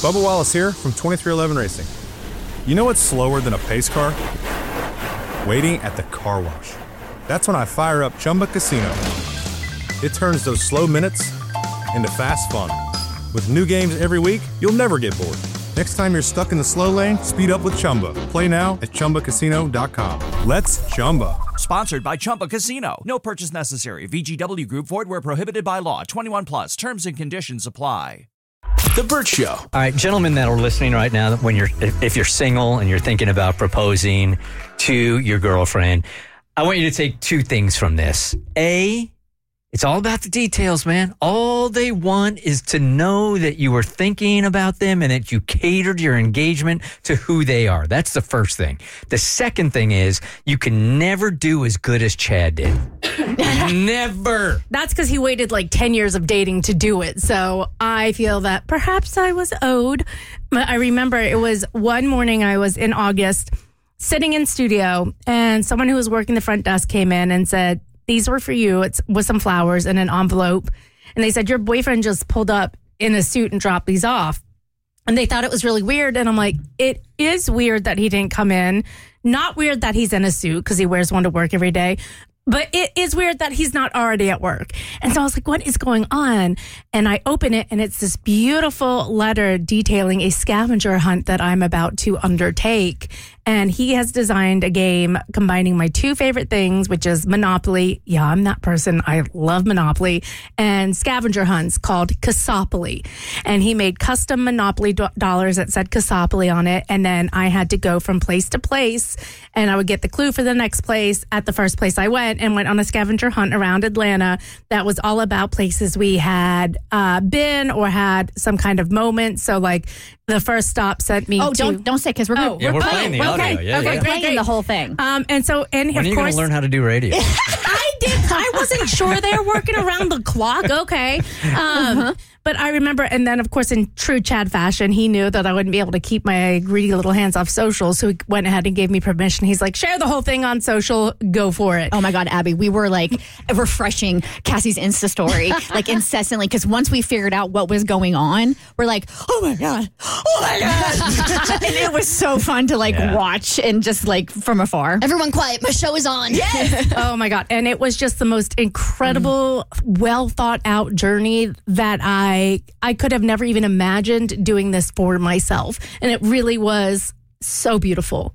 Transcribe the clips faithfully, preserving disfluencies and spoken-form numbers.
Bubba Wallace here from twenty-three eleven Racing. You know what's slower than a pace car? Waiting at the car wash. That's when I fire up Chumba Casino. It turns those slow minutes into fast fun. With new games every week, you'll never get bored. Next time you're stuck in the slow lane, speed up with Chumba. Play now at Chumba Casino dot com. Let's Chumba. Sponsored by Chumba Casino. No purchase necessary. V G W Group. Void where prohibited by law. twenty-one plus. Terms and conditions apply. The Burt Show. All right, gentlemen that are listening right now, when you're if, if you're single and you're thinking about proposing to your girlfriend, I want you to take two things from this. A, it's all about the details, man. All they want is to know that you were thinking about them and that you catered your engagement to who they are. That's the first thing. The second thing is you can never do as good as Chad did. Never. That's because he waited like ten years of dating to do it. So I feel that perhaps I was owed. But I remember it was one morning I was in August sitting in studio and someone who was working the front desk came in and said, "These were for you." It's with some flowers and an envelope. And they said, "Your boyfriend just pulled up in a suit and dropped these off." And they thought it was really weird. And I'm like, it is weird that he didn't come in. Not weird that he's in a suit because he wears one to work every day. But it is weird that he's not already at work. And so I was like, what is going on? And I open it, and it's this beautiful letter detailing a scavenger hunt that I'm about to undertake. And he has designed a game combining my two favorite things, which is Monopoly. Yeah, I'm that person. I love Monopoly. And scavenger hunts called Cassopoly. And he made custom Monopoly do- dollars that said Cassopoly on it. And then I had to go from place to place, and I would get the clue for the next place at the first place I went, and went on a scavenger hunt around Atlanta that was all about places we had uh, been or had some kind of moment. So, like, the first stop sent me oh, to... don't don't say, because we're, oh, yeah, we're, we're playing the audio. Okay, yeah, okay, yeah. great, playing great. the whole thing. Um, and so, and when of are you course... going to learn how to do radio? I did. I wasn't sure they were working around the clock. Okay. Um, uh-huh. But I remember, and then, of course, in true Chad fashion, he knew that I wouldn't be able to keep my greedy little hands off social, so he went ahead and gave me permission. He's like, share the whole thing on social. Go for it. Oh, my God, Abby, we were, like, refreshing Cassie's Insta story, like, incessantly, because once we figured out what was going on, we're like, oh, my God, oh, my God. And it was so fun to, like, yeah. watch and just, like, from afar. Everyone quiet. My show is on. Yes. Oh, my God. And it was just the most incredible, mm. well thought out journey that I I could have never even imagined doing this for myself. And it really was so beautiful.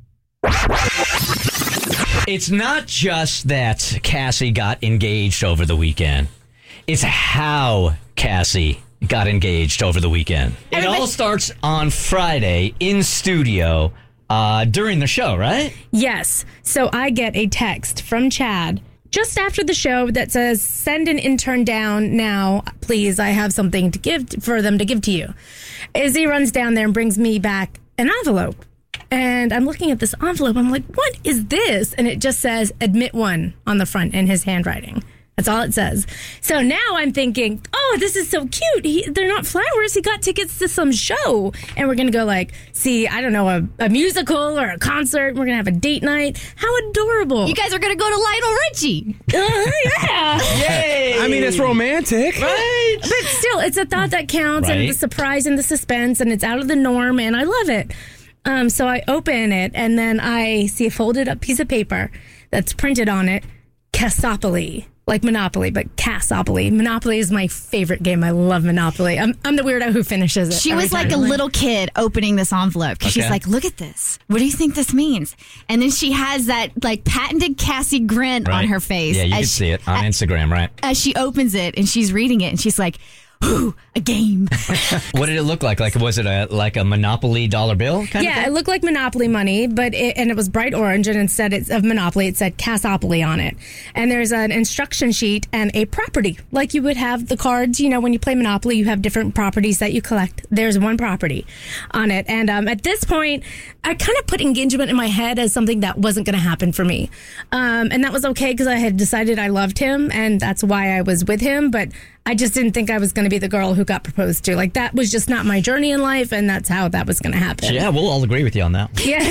It's not just that Cassie got engaged over the weekend. It's how Cassie got engaged over the weekend. It all starts on Friday in studio uh, during the show, right? Yes. So I get a text from Chad just after the show that says, send an intern down now, please. I have something to give for them to give to you. Izzy runs down there and brings me back an envelope. And I'm looking at this envelope. I'm like, what is this? And it just says, admit one on the front in his handwriting. That's all it says. So now I'm thinking, oh, this is so cute. He, they're not flowers. He got tickets to some show. And we're going to go, like, see, I don't know, a, a musical or a concert. We're going to have a date night. How adorable. You guys are going to go to Lionel Richie. Uh, yeah. Yay. I mean, it's romantic. Right. But still, it's a thought that counts, right? And the surprise and the suspense, and it's out of the norm, and I love it. Um, so I open it, and then I see a folded up piece of paper that's printed on it, Cassopoly. Like Monopoly, but Cassopoly. Monopoly is my favorite game. I love Monopoly. I'm, I'm the weirdo who finishes it. She was like time. a little kid opening this envelope. Okay. She's like, look at this. What do you think this means? And then she has that like patented Cassie grin right. on her face. Yeah, you can she, see it on as, Instagram, right? As she opens it and she's reading it and she's like, ooh, a game. What did it look like? Like, was it a like a Monopoly dollar bill kind yeah, of thing? It looked like Monopoly money, but it, and it was bright orange, and instead it's of Monopoly, it said Cassopoly on it. And there's an instruction sheet and a property, like you would have the cards. You know, when you play Monopoly, you have different properties that you collect. There's one property on it, and um, at this point, I kind of put engagement in my head as something that wasn't going to happen for me, um, and that was okay because I had decided I loved him, and that's why I was with him. But I just didn't think I was going to be the girl who got proposed to. Like, that was just not my journey in life, and that's how that was going to happen. Yeah, we'll all agree with you on that. Yeah.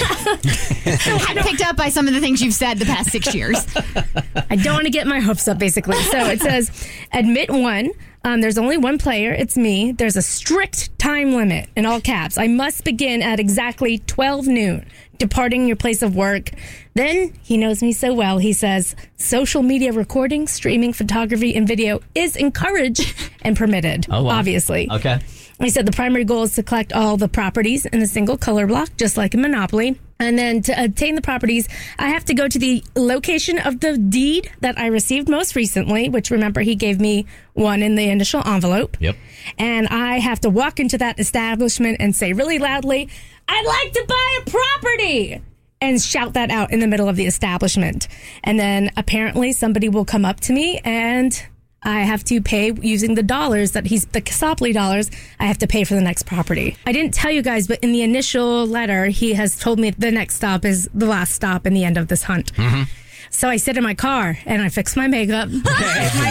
So I picked up by some of the things you've said the past six years. I don't want to get my hopes up, basically. So it says, admit one, Um, there's only one player. It's me. There's a strict time limit in all caps. I must begin at exactly twelve noon, departing your place of work. Then, he knows me so well, he says, social media recording, streaming, photography, and video is encouraged and permitted, Oh, wow. obviously. Okay. He said the primary goal is to collect all the properties in a single color block, just like in Monopoly. And then to obtain the properties, I have to go to the location of the deed that I received most recently, which, remember, he gave me one in the initial envelope. Yep. And I have to walk into that establishment and say really loudly, I'd like to buy a property, and shout that out in the middle of the establishment. And then apparently somebody will come up to me and I have to pay using the dollars that he's, the Casopoli dollars, I have to pay for the next property. I didn't tell you guys, but in the initial letter, he has told me the next stop is the last stop in the end of this hunt. Mm-hmm. So I sit in my car and I fix my makeup. Take my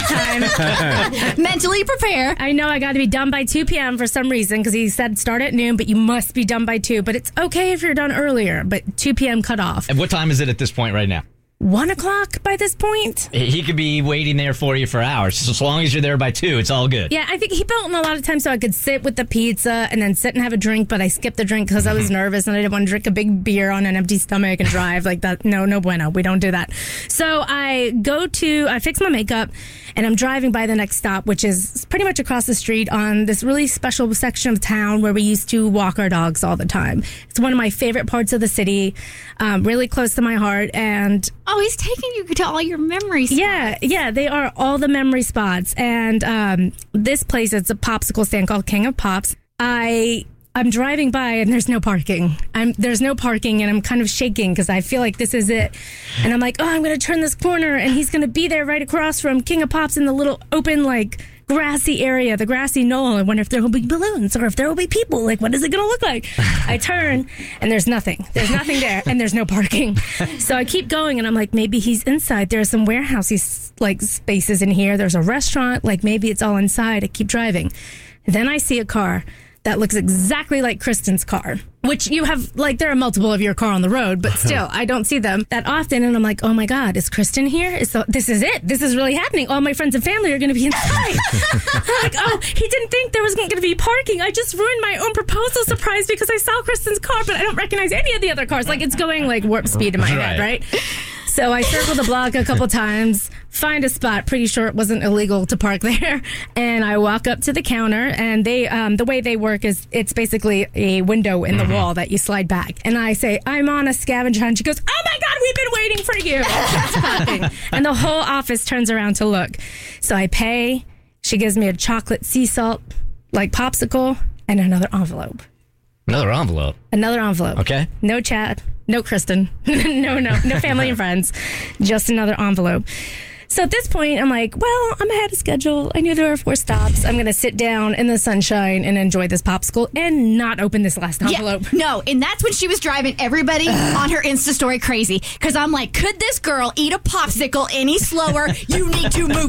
time. Mentally prepare. I know I got to be done by two p.m. for some reason because he said start at noon, but you must be done by two. But it's okay if you're done earlier, but two p.m. cut off. And what time is it at this point right now? One o'clock by this point? He could be waiting there for you for hours. So as long as you're there by two, it's all good. Yeah, I think he built them a lot of times so I could sit with the pizza and then sit and have a drink, but I skipped the drink because I was nervous and I didn't want to drink a big beer on an empty stomach and drive like that. No, no bueno. We don't do that. So I go to, I fix my makeup and I'm driving by the next stop, which is pretty much across the street on this really special section of town where we used to walk our dogs all the time. It's one of my favorite parts of the city, um, really close to my heart. And Oh, he's taking you to all your memories. yeah, yeah, they are all the memory spots. And um, this place, it's a popsicle stand called King of Pops. I, I'm driving by and there's no parking. I'm There's no parking and I'm kind of shaking because I feel like this is it. And I'm like, oh, I'm going to turn this corner and he's going to be there right across from King of Pops in the little open, like, grassy area, the grassy knoll. I wonder if there will be balloons or if there will be people. Like, what is it going to look like? I turn and there's nothing. There's nothing there and there's no parking. So I keep going and I'm like, maybe he's inside. There are some warehousey like spaces in here. There's a restaurant. Like, maybe it's all inside. I keep driving. Then I see a car that looks exactly like Kristen's car, which you have, like, there are multiple of your car on the road, but still, I don't see them that often. And I'm like, oh my God, is Kristen here? Is the, this is it. This is really happening. All my friends and family are going to be inside. I'm like, oh, he didn't think there was going to be parking. I just ruined my own proposal surprise because I saw Kristen's car, but I don't recognize any of the other cars. Like, it's going like warp speed in my head, right? So I circle the block a couple times, find a spot, pretty sure it wasn't illegal to park there, and I walk up to the counter, and they, um, the way they work is it's basically a window in the wall that you slide back. And I say, I'm on a scavenger hunt. She goes, oh my God, we've been waiting for you. That's clapping. And the whole office turns around to look. So I pay. She gives me a chocolate sea salt, like popsicle, and another envelope. Another envelope. Another envelope. Okay. No chat. No Kristen. no, no, no family and friends. Just another envelope. So at this point, I'm like, well, I'm ahead of schedule. I knew there were four stops. I'm going to sit down in the sunshine and enjoy this popsicle and not open this last envelope. Yeah, no, and that's when she was driving everybody on her Insta story crazy. Because I'm like, could this girl eat a popsicle any slower? You need to move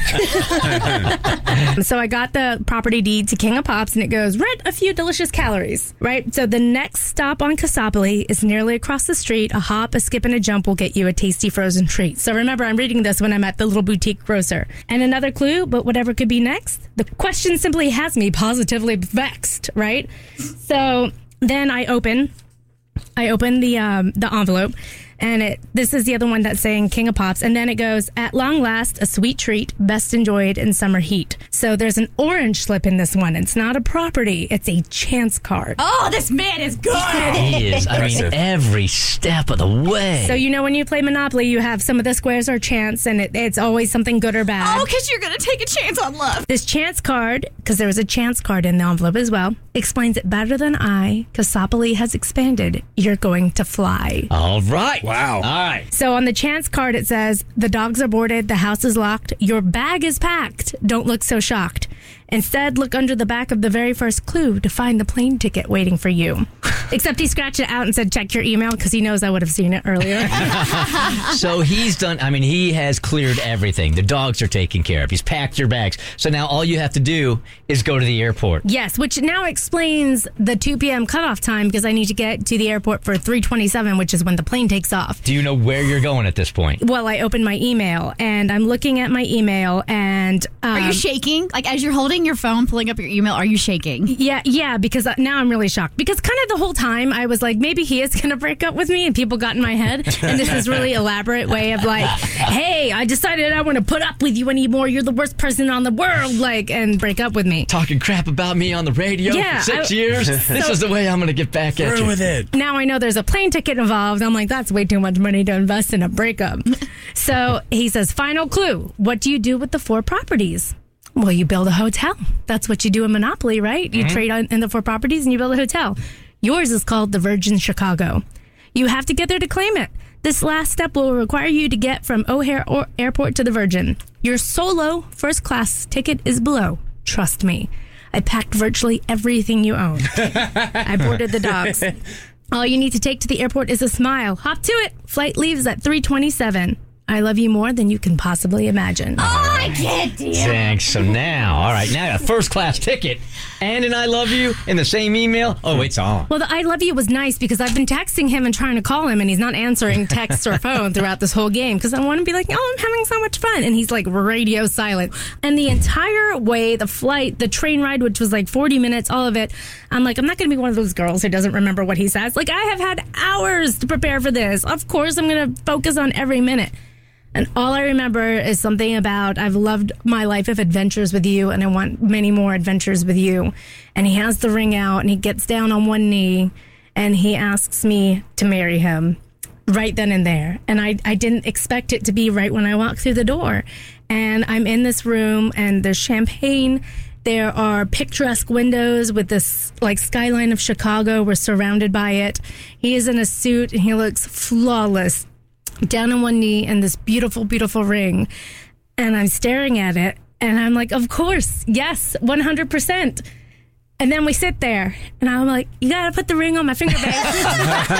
it. So I got the property deed to King of Pops, and it goes, rent a few delicious calories, right? So the next stop on Casopoli is nearly across the street. A hop, a skip, and a jump will get you a tasty frozen treat. So remember, I'm reading this when I'm at the little boutique grocer. And another clue, but whatever could be next, the question simply has me positively vexed, right? So then I open, I open the um, the envelope, and it this is the other one that's saying King of Pops, and then it goes, at long last, a sweet treat, best enjoyed in summer heat. So there's an orange slip in this one. It's not a property, it's a chance card. Oh, this man is good. He is. I mean, every step of the way. So you know when you play Monopoly, you have some of the squares are chance, and it, it's always something good or bad. Oh, because you're going to take a chance on love. This chance card, because there was a chance card in the envelope as well, explains it better than I. Casopoli has expanded. You're going to fly. All right. Wow. All right. So on the chance card, it says, the dogs are boarded, the house is locked, your bag is packed. Don't look so shocked. Instead, look under the back of the very first clue to find the plane ticket waiting for you. Except he scratched it out and said, check your email, because he knows I would have seen it earlier. So he's done, I mean, he has cleared everything. The dogs are taken care of. He's packed your bags. So now all you have to do is go to the airport. Yes, which now explains the two p.m. cutoff time, because I need to get to the airport for three twenty-seven, which is when the plane takes off. Do you know where you're going at this point? Well, I opened my email, and I'm looking at my email, and... Um, Are you shaking? Like, as you're holding your phone, pulling up your email, are you shaking? Yeah, yeah, because now I'm really shocked. Because kind of the whole time, I was like, maybe he is going to break up with me, and people got in my head. And this is really elaborate way of like, hey, I decided I want to put up with you anymore. You're the worst person on the world, like, and break up with me. Talking crap about me on the radio Yeah, for six I- years? This So- is the way I'm going to get back at you. with it. Now I know there's a plane ticket involved. I'm like, that's way too much money to invest in a breakup. So he says, final clue. What do you do with the four properties? Well, you build a hotel. That's what you do in Monopoly, right? You trade on, in the four properties and you build a hotel. Yours is called the Virgin Chicago. You have to get there to claim it. This last step will require you to get from O'Hare or Airport to the Virgin. Your solo first class ticket is below. Trust me. I packed virtually everything you own. I boarded the dogs. All you need to take to the airport is a smile. Hop to it. Flight leaves at three twenty-seven. I love you more than you can possibly imagine. Oh, I get you. Thanks. So now, all right, now I got a first class ticket and an I love you in the same email. Oh, it's on. Well, the I love you was nice because I've been texting him and trying to call him, and he's not answering text or phone throughout this whole game because I want to be like, oh, I'm having so much fun. And he's like radio silent. And the entire way, the flight, the train ride, which was like forty minutes, all of it, I'm like, I'm not going to be one of those girls who doesn't remember what he says. Like, I have had hours to prepare for this. Of course, I'm going to focus on every minute. And all I remember is something about, I've loved my life of adventures with you, and I want many more adventures with you. And he has the ring out, and he gets down on one knee, and he asks me to marry him right then and there. And I, I didn't expect it to be right when I walked through the door. And I'm in this room, and there's champagne. There are picturesque windows with this like skyline of Chicago. We're surrounded by it. He is in a suit, and he looks flawless, down on one knee and this beautiful, beautiful ring. And I'm staring at it, and I'm like, of course, yes, one hundred percent. And then we sit there, and I'm like, you got to put the ring on my finger, babe. Like,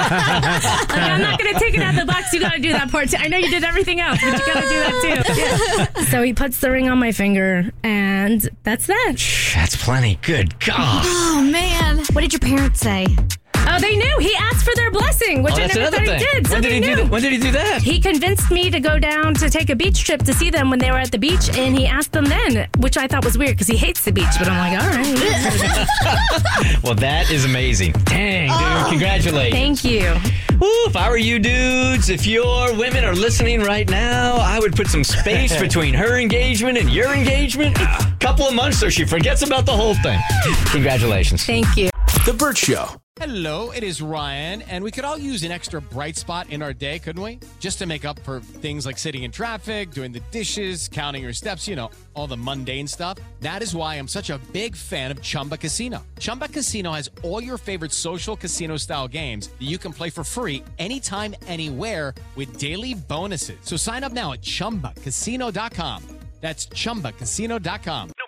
I'm not going to take it out of the box. You got to do that part too. I know you did everything else, but you got to do that too. Yeah. So he puts the ring on my finger, and that's that. That's plenty. Good God. Oh, man. What did your parents say? Oh, they knew. He asked for their blessing, which Oh, I that's never another thought he thing. did. So When did they he do knew. that? When did he do that? He convinced me to go down to take a beach trip to see them when they were at the beach, and he asked them then, which I thought was weird because he hates the beach. But I'm like, all right. Well, that is amazing. Dang, dude. Oh. Congratulations. Thank you. Woo, if I were you dudes, if your women are listening right now, I would put some space between her engagement and your engagement. A couple of months so she forgets about the whole thing. Congratulations. Thank you. The Burt Show. Hello, it is Ryan, and we could all use an extra bright spot in our day, couldn't we? Just to make up for things like sitting in traffic, doing the dishes, counting your steps, you know, all the mundane stuff. That is why I'm such a big fan of Chumba Casino. Chumba Casino has all your favorite social casino-style games that you can play for free anytime, anywhere with daily bonuses. So sign up now at chumba casino dot com. That's chumba casino dot com.